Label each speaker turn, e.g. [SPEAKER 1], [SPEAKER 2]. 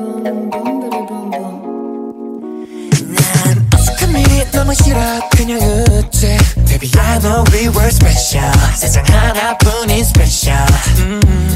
[SPEAKER 1] 난 어색함이 너무 싫어 그냥 웃지 Baby I know we were special 세상 하나뿐인 special